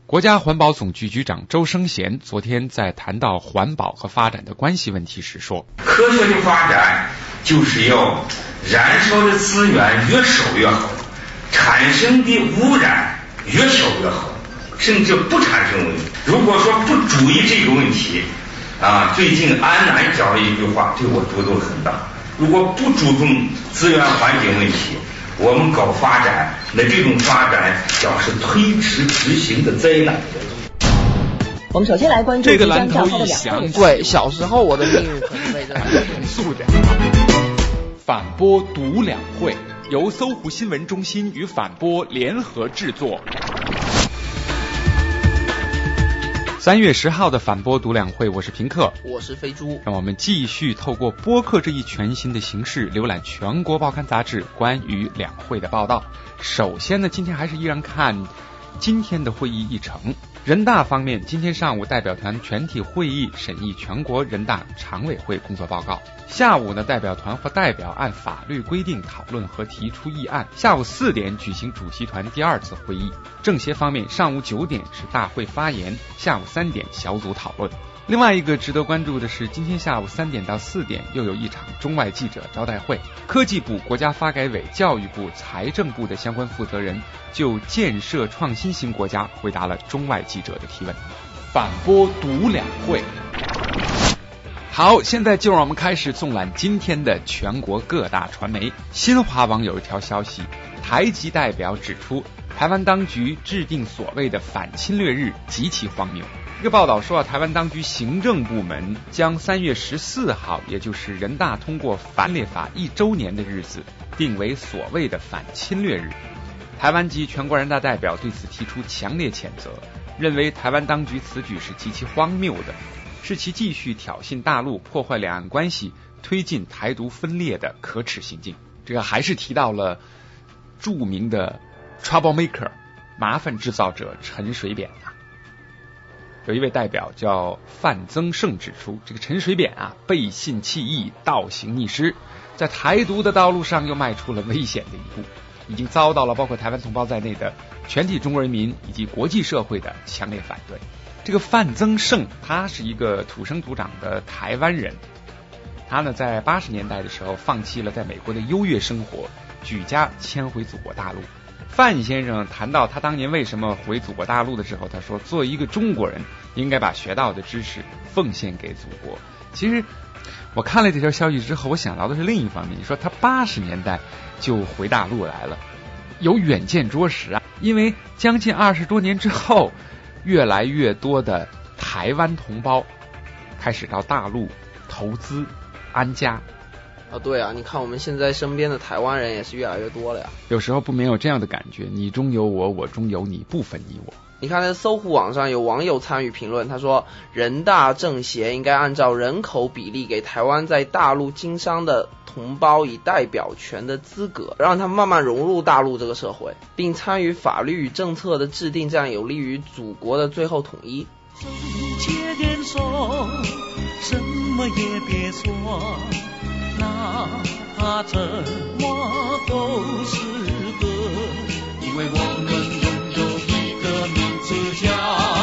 国家环保总局局长周生贤昨天在谈到环保和发展的关系问题时说， 科学的发展就是要燃烧的资源越少越好，产生的污染越少越好，甚至不产生问题。如果说不注意这个问题最近安南讲了一句话对我触动很大，如果不注重资源环境问题，我们搞发展，那这种发展将是推迟执行的灾难。 我们首先来关注这个蓝头一响， 对，小时候我的命运可能被这严肃点。反播读两会由搜狐新闻中心与反播联合制作。3月10号的反播读两会，我是平克， 我是飞猪。 让我们继续透过播客这一全新的形式浏览全国报刊杂志关于两会的报道。首先呢，今天还是依然看今天的会议议程。人大方面，今天上午代表团全体会议审议全国人大常委会工作报告。下午呢，代表团或代表按法律规定讨论和提出议案。下午4点举行主席团第2次会议。政协方面，上午9点是大会发言，下午3点小组讨论。另外一个值得关注的是，今天下午3点到4点又有一场中外记者招待会。科技部、国家发改委、教育部、财政部的相关负责人就建设创新型国家回答了中外记者的提问。反播读两会。好，现在就让我们开始纵览今天的全国各大传媒。新华网有一条消息，台籍代表指出，台湾当局制定所谓的反侵略日极其荒谬。这个报道说台湾当局行政部门将3月14号，也就是人大通过反列法1周年的日子，定为所谓的反侵略日。台湾及全国人大代表对此提出强烈谴责，认为台湾当局此举是极其荒谬的，是其继续挑衅大陆、破坏两岸关系、推进台独分裂的可耻行径。这个还是提到了著名的 troublemaker 麻烦制造者陈水扁有一位代表叫范增胜指出，这个陈水扁背信弃义、倒行逆施，在台独的道路上又迈出了危险的一步，已经遭到了包括台湾同胞在内的全体中国人民以及国际社会的强烈反对。这个范增胜他是一个土生土长的台湾人，他呢在80年代的时候放弃了在美国的优越生活，举家迁回祖国大陆。范先生谈到他当年为什么回祖国大陆的时候，他说作为一个中国人应该把学到的知识奉献给祖国。其实我看了这条消息之后，我想到的是另一方面，你说他80年代就回大陆来了，有远见卓识因为将近20多年之后，越来越多的台湾同胞开始到大陆投资安家。 对你看我们现在身边的台湾人也是越来越多了呀。 有时候不免有这样的感觉，你中有我，我中有你，不分你我。 你看在搜狐网上有网友参与评论，他说人大政协应该按照人口比例给台湾在大陆经商的同胞以代表权的资格，让他们慢慢融入大陆这个社会，并参与法律与政策的制定，这样有利于祖国的最后统一。 手牵点手，什么也别说，哪怕沉默都是歌，因为我们拥有一个名字叫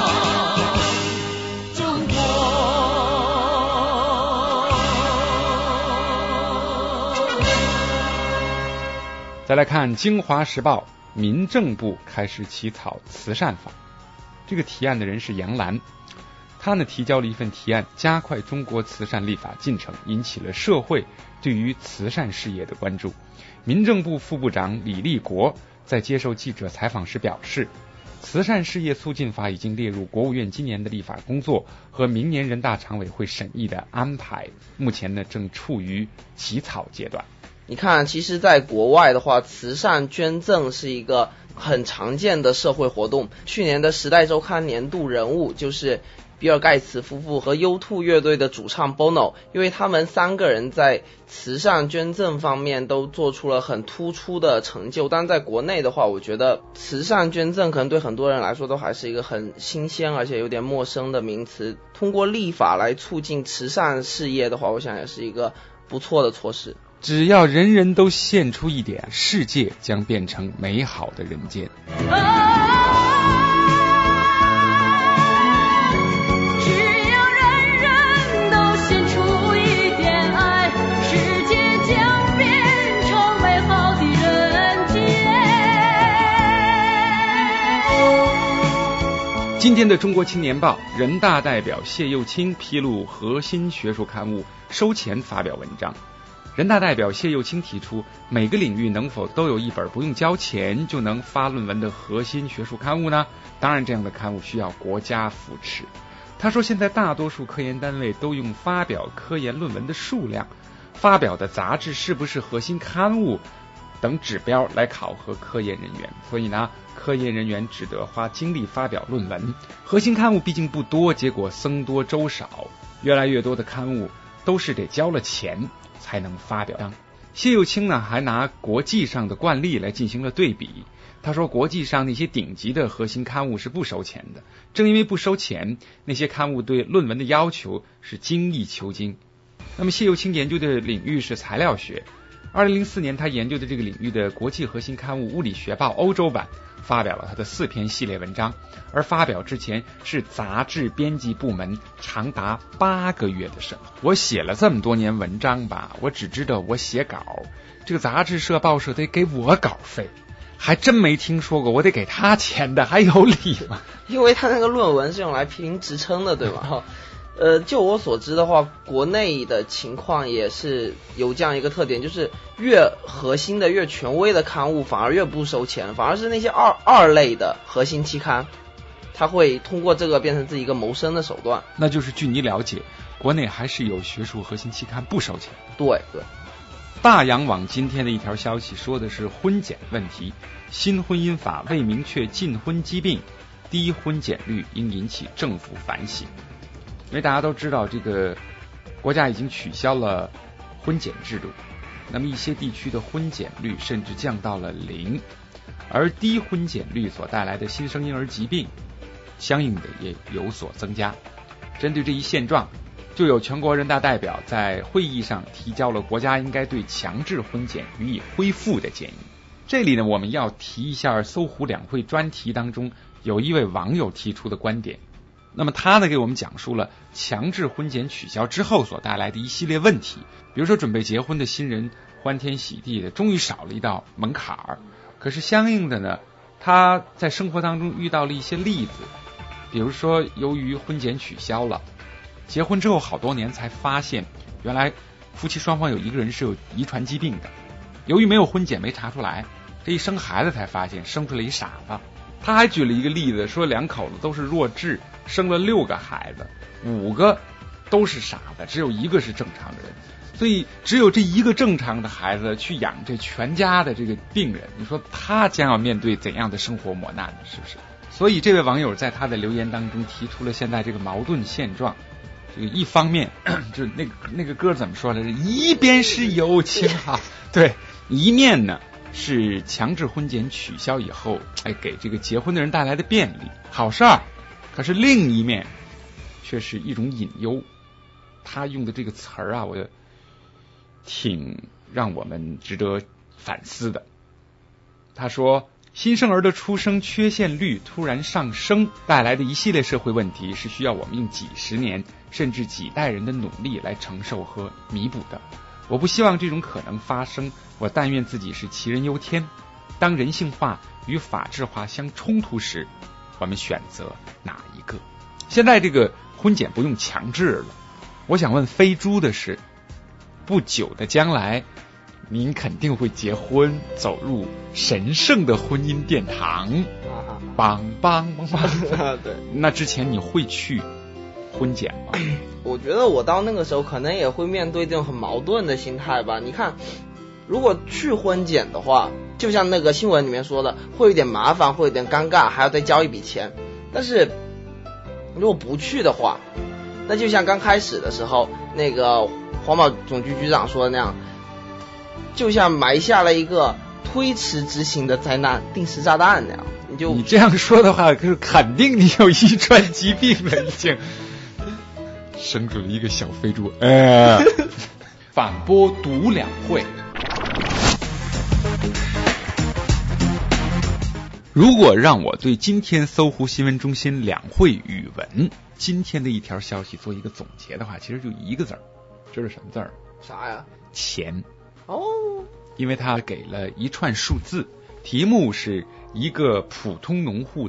中国。 再来看京华时报，民政部开始起草慈善法。这个提案的人是杨澜，他呢提交了一份提案，加快中国慈善立法进程，引起了社会对于慈善事业的关注。民政部副部长李立国在接受记者采访时表示，慈善事业促进法已经列入国务院今年的立法工作和明年人大常委会审议的安排，目前呢正处于起草阶段。 你看其实在国外的话，慈善捐赠是一个很常见的社会活动。去年的时代周刊年度人物就是比尔盖茨夫妇和 U2 乐队的主唱 Bono， 因为他们3个人在慈善捐赠方面都做出了很突出的成就。但在国内的话，我觉得慈善捐赠可能对很多人来说都还是一个很新鲜而且有点陌生的名词。通过立法来促进慈善事业的话，我想也是一个不错的措施。 只要人人都献出一点，世界将变成美好的人间。 今天的中国青年报，人大代表谢又青披露核心学术刊物收钱发表文章。人大代表谢又青提出，每个领域能否都有一本不用交钱就能发论文的核心学术刊物呢？当然，这样的刊物需要国家扶持。他说，现在大多数科研单位都用发表科研论文的数量、发表的杂志是不是核心刊物等指标来考核科研人员，所以呢，科研人员只得花精力发表论文。核心刊物毕竟不多，结果僧多粥少，越来越多的刊物都是得交了钱才能发表。谢又青呢，还拿国际上的惯例来进行了对比。他说，国际上那些顶级的核心刊物是不收钱的，正因为不收钱，那些刊物对论文的要求是精益求精。那么谢又青研究的领域是材料学。2004年，他研究的这个领域的国际核心刊物《物理学报》欧洲版发表了他的4篇系列文章，而发表之前是杂志编辑部门长达8个月的审核。我写了这么多年文章吧，我只知道我写稿，这个杂志社报社得给我稿费，还真没听说过我得给他钱的，还有理吗？ 因为他那个论文是用来评职称的，对吗？就我所知的话，国内的情况也是有这样一个特点，就是越核心的、越权威的刊物反而越不收钱，反而是那些二类的核心期刊，他会通过这个变成自己一个谋生的手段。 那就是据你了解，国内还是有学术核心期刊不收钱。 对。 大洋网今天的一条消息说的是婚检问题，新婚姻法未明确禁婚疾病，低婚检率应引起政府反省。因为大家都知道，这个国家已经取消了婚检制度，那么一些地区的婚检率甚至降到了0，而低婚检率所带来的新生婴儿疾病相应的也有所增加。针对这一现状，就有全国人大代表在会议上提交了国家应该对强制婚检予以恢复的建议。这里呢，我们要提一下搜狐两会专题当中有一位网友提出的观点。那么他呢，给我们讲述了强制婚检取消之后所带来的一系列问题，比如说准备结婚的新人欢天喜地的，终于少了一道门槛儿。可是相应的呢，他在生活当中遇到了一些例子，比如说由于婚检取消了，结婚之后好多年才发现，原来夫妻双方有一个人是有遗传疾病的，由于没有婚检没查出来，这一生孩子才发现生出了一傻子。他还举了一个例子，说2口子都是弱智，生了6个孩子，5个都是傻子，只有1个是正常的人，所以只有这1个正常的孩子去养这全家的这个病人，你说他将要面对怎样的生活磨难呢？是不是？所以这位网友在他的留言当中提出了现在这个矛盾现状。这个一方面就是那个歌怎么说来着？一边是友情哈，对，一面呢是强制婚检取消以后，给这个结婚的人带来的便利，好事儿。可是另一面却是一种隐忧。他用的这个词儿啊，我挺让我们值得反思的。他说，新生儿的出生缺陷率突然上升带来的一系列社会问题，是需要我们用几十年甚至几代人的努力来承受和弥补的。我不希望这种可能发生，我但愿自己是杞人忧天。当人性化与法治化相冲突时，我们选择哪一个？现在这个婚检不用强制了，我想问飞猪的是，不久的将来您肯定会结婚，走入神圣的婚姻殿堂，邦邦邦邦。 对， 那之前你会去婚检吗？ 我觉得我到那个时候可能也会面对这种很矛盾的心态吧。你看，如果去婚检的话，就像那个新闻里面说的，会有点麻烦，会有点尴尬，还要再交一笔钱。但是如果不去的话，那就像刚开始的时候那个环保总局局长说的那样，就像埋下了一个推迟执行的灾难定时炸弹那样。你这样说的话，可是肯定你有遗传疾病了，已经生出了一个小飞猪。反播读两会。如果让我对今天搜狐新闻中心两会语文今天的一条消息做一个总结的话，其实就一个字儿，知道什么字儿？ 啥呀？ 钱。 哦， 因为他给了一串数字，题目是一个普通农户的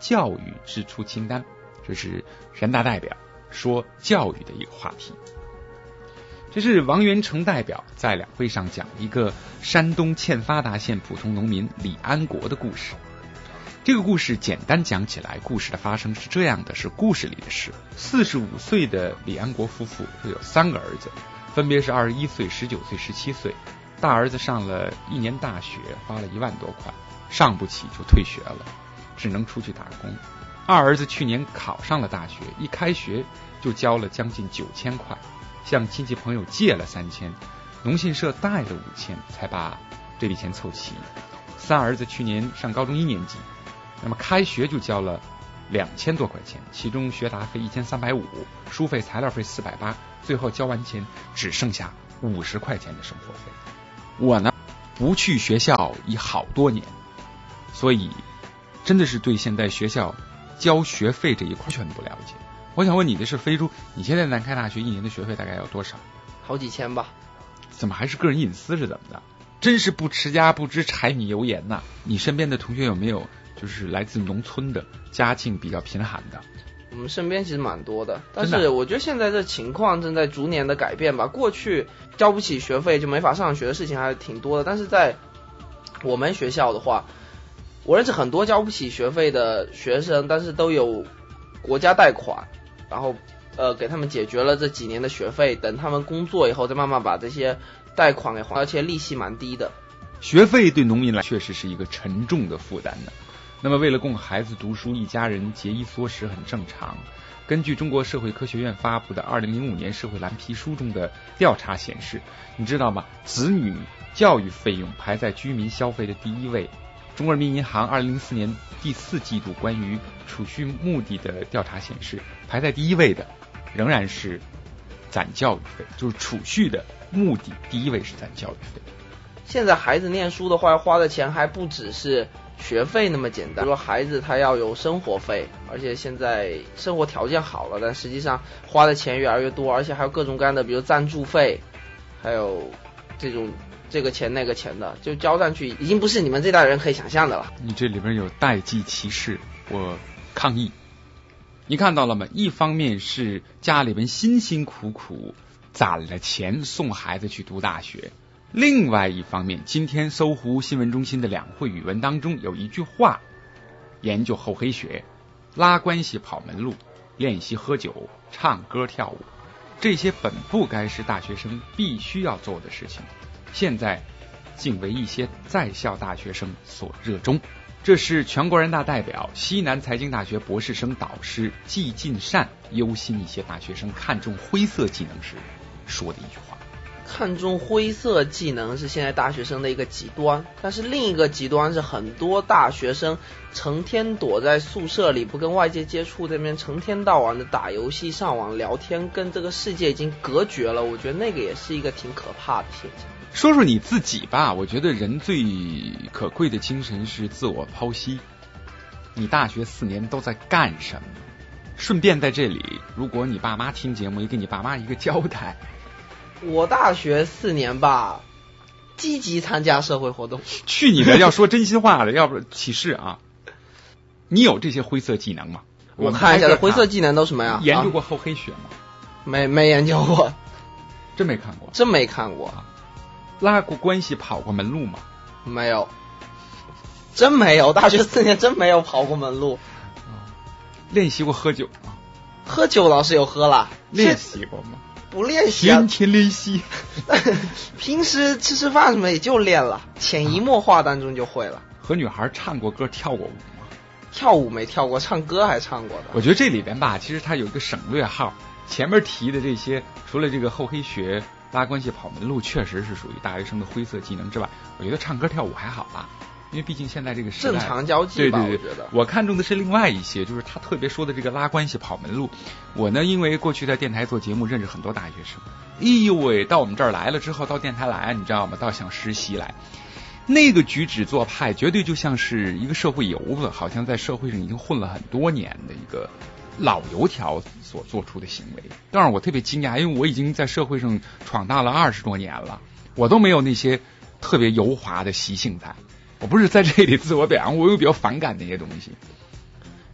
教育支出清单，这是人大代表说教育的一个话题。这是王元成代表在两会上讲一个山东欠发达县普通农民李安国的故事。这个故事简单讲起来，故事的发生是这样的，是故事里的事。45岁的李安国夫妇有3个儿子，分别是21岁、19岁、17岁。大儿子上了1年大学，花了1万多块，上不起就退学了，只能出去打工。二儿子去年考上了大学，一开学就交了将近9000块，向亲戚朋友借了3000，农信社贷了5000，才把这笔钱凑齐。三儿子去年上高中1年级，那么开学就交了2000多块钱，其中学杂费1350，书费材料费480，最后交完钱只剩下50块钱的生活费。我呢不去学校已好多年，所以真的是对现在学校交学费这一块全不了解。我想问你的是，飞猪，你现在南开大学1年的学费大概要多少？ 好几千吧。 怎么还是个人隐私是怎么的？真是不持家不知柴米油盐呐！你身边的同学有没有就是来自农村的，家境比较贫寒的？ 我们身边其实蛮多的，但是我觉得现在这情况正在逐年的改变吧。过去交不起学费就没法上学的事情还是挺多的，但是在我们学校的话，我认识很多交不起学费的学生，但是都有国家贷款，然后给他们解决了这几年的学费，等他们工作以后再慢慢把这些贷款给还，而且利息蛮低的。 学费对农民来确实是一个沉重的负担的。那么为了供孩子读书，一家人节衣缩食很正常。根据中国社会科学院发布的2005年社会蓝皮书中的调查显示，你知道吗？子女教育费用排在居民消费的第1位。中国人民银行2004年第4季度关于储蓄目的的调查显示，排在第1位的仍然是攒教育费，就是储蓄的目的第1位是攒教育费。 现在孩子念书的话，花的钱还不只是学费那么简单，比如说孩子他要有生活费，而且现在生活条件好了，但实际上花的钱越来越多，而且还有各种各样的，比如赞助费，还有这个钱那个钱的，就交上去已经不是你们这代人可以想象的了。 你这里边有代际歧视，我抗议。你看到了吗？一方面是家里边辛辛苦苦攒了钱送孩子去读大学，另外一方面，今天搜狐新闻中心的两会语文当中有一句话：研究厚黑学，拉关系跑门路，练习喝酒唱歌跳舞，这些本不该是大学生必须要做的事情，现在竟为一些在校大学生所热衷。这是全国人大代表、西南财经大学博士生导师季进善忧心一些大学生看重灰色技能时说的一句话。 看重灰色技能是现在大学生的一个极端，但是另一个极端是很多大学生成天躲在宿舍里不跟外界接触，这边成天到晚的打游戏上网聊天，跟这个世界已经隔绝了，我觉得那个也是一个挺可怕的现象。 说说你自己吧，我觉得人最可贵的精神是自我剖析。你大学4年都在干什么？顺便在这里，如果你爸妈听节目，也给你爸妈一个交代。 我大学4年吧，积极参加社会活动。 去你的，要说真心话的，要不歧视啊！你有这些灰色技能吗？ 我看一下，灰色技能都什么呀？ 研究过厚黑学吗？ 没研究过， 真没看过， 真没看过。 拉过关系跑过门路吗？ 没有，真没有。大学4年真没有跑过门路。 练习过喝酒吗？ 喝酒倒是有喝了。 练习过吗？ 不练习啊， 天天练习。 平时吃饭什么也就练了，潜移默化当中就会了。 和女孩唱过歌跳过舞吗？ 跳舞没跳过，唱歌还唱过的。 我觉得这里边吧，其实它有一个省略号，前面提的这些除了这个厚黑学、拉关系跑门路确实是属于大学生的灰色技能之外，我觉得唱歌跳舞还好吧，因为毕竟现在这个时代正常交际吧。 对， 我觉得我看重的是另外一些，就是他特别说的这个拉关系跑门路。我呢，因为过去在电台做节目，认识很多大学生，哎呦喂，到我们这儿来了之后，到电台来，你知道吗？到想实习来，那个举止做派，绝对就像是一个社会游子，好像在社会上已经混了很多年的一个老油条所做出的行为。当然我特别惊讶，因为我已经在社会上闯荡了20多年了，我都没有那些特别油滑的习性在。我不是在这里自我表扬，我有比较反感那些东西。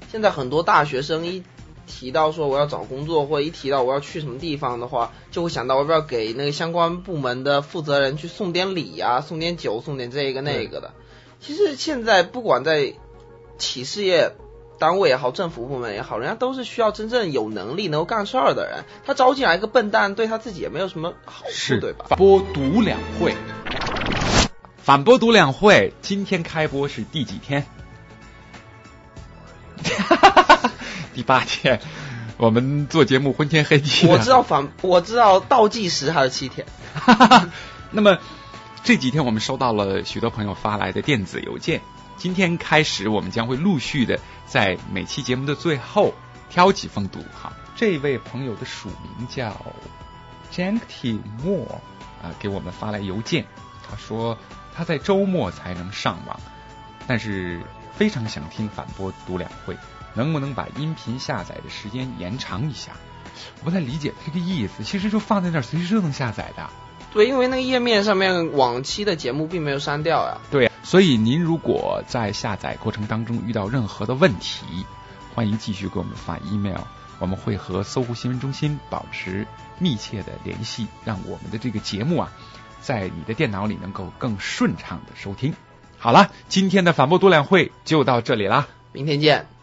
现在很多大学生一提到说我要找工作，或者一提到我要去什么地方的话，就会想到我要不要给那个相关部门的负责人去送点礼啊，送点酒，送点这个那个的。其实现在不管在企事业单位也好，政府部门也好，人家都是需要真正有能力能够干事儿的人。他招进来一个笨蛋，对他自己也没有什么好处，对吧？ 反播读两会，反播读两会，今天开播是第几天？第8天。我们做节目昏天黑地的。 我知道倒计时还是7天。 那么这几天我们收到了许多朋友发来的电子邮件。今天开始，我们将会陆续的在每期节目的最后挑几封读。好，这位朋友的署名叫 Jankty Moore 给我们发来邮件。他说他在周末才能上网，但是非常想听反播读两会，能不能把音频下载的时间延长一下？我不太理解这个意思，其实就放在那儿，随时都能下载的。 对，因为那个页面上面往期的节目并没有删掉呀。 对，所以您如果在下载过程当中遇到任何的问题，欢迎继续给我们发 email， 我们会和搜狐新闻中心保持密切的联系，让我们的这个节目在你的电脑里能够更顺畅的收听。好了，今天的反播读两会就到这里啦， 明天见。